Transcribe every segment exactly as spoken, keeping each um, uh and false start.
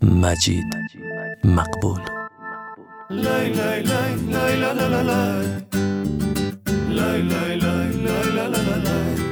مجید مقبول. لای لای لای لای لا لا لا لای لای لای لای لای لا لا لا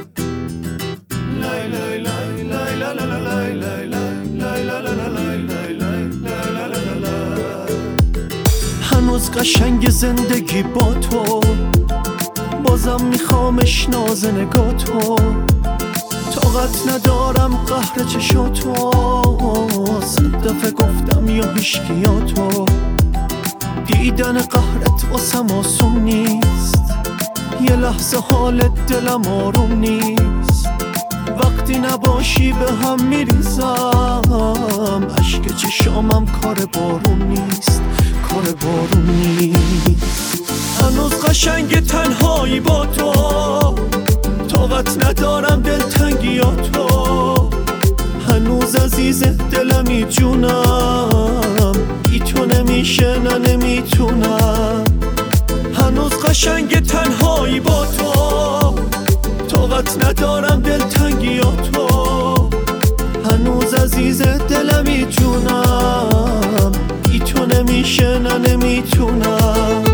لای لای لای لای لا لا لا لای لای لای لا لا لا لای لای لای لا لا لا. هنوز قشنگ زندگی با تو، بازم میخوامش ناز نگاه تو. طاقت ندارم قهر چشاتو، صد دفعه گفتم یا هیشکیاتو. دیدن قهرت واسم آسون نیست، یه لحظه حالت دلم آروم نیست. وقتی نباشی به هم میریزم، اشک چشامم کار بارون نیست، کار بارون نیست. هنوز قشنگ تنهایی با تو، طاقت ندارم دلتنگیاتو. هنوز عزیز دلمی جونم، بی تو نمیشه نه نمیتونم. هنوز قشنگ تنهایی با تو، طاقت ندارم دلتنگیاتو. هنوز عزیز دلمی جونم، بی تو نمیشه نه نمیتونم.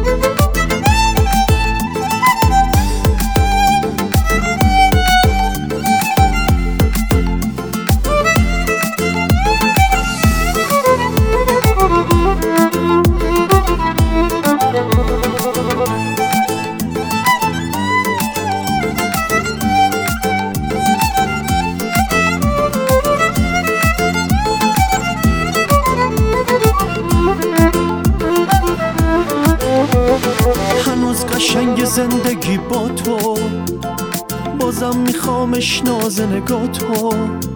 هنوز قشنگ زندگی با تو، بازم میخوامش ناز نگاه تو.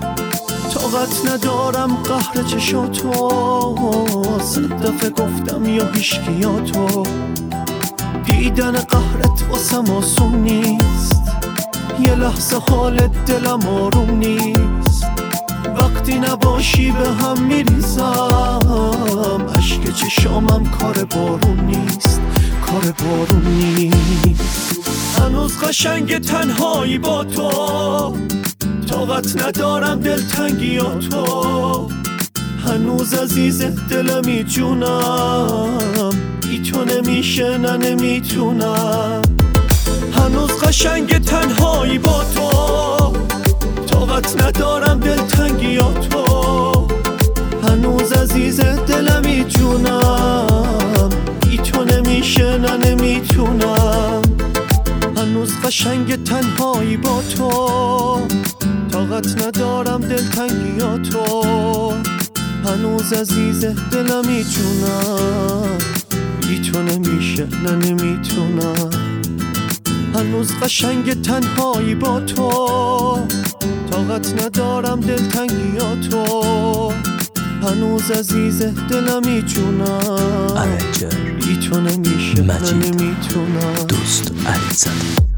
طاقت ندارم قهر چشاتو، صد دفعه گفتم یا هیشکیاتو. دیدن قهرت واسم آسون نیست، یه لحظه حالت دلم آروم نیست. وقتی نباشی به هم میریزم، اشک چشامم کار بارون نیست، کار بارون نیست. هنوز قشنگ تنهایی با تو، طاقت ندارم دلتنگیاتو. هنوز عزیز دلمی جونم، بی تو نمیشه نه نمیتونم. هنوز قشنگ تنهایی با تو، طاقت ندارم دلتنگیاتو. هنوز عزیز دلمی جونم، بی تو نمیشه نه نمیتونم. هنوز قشنگ تنهایی با تو، طاقت ندارم دلتنگیاتو. هنوز عزیز دلمی جونم، بی تو نمیشه نه نمیتونم. هنوز قشنگ تنهایی با تو، طاقت ندارم دلتنگیاتو. هنوز عزیز دلمی جونم، ارنجر بی تو نمیشه نه مجید نمیتونم. دوست علی زاده.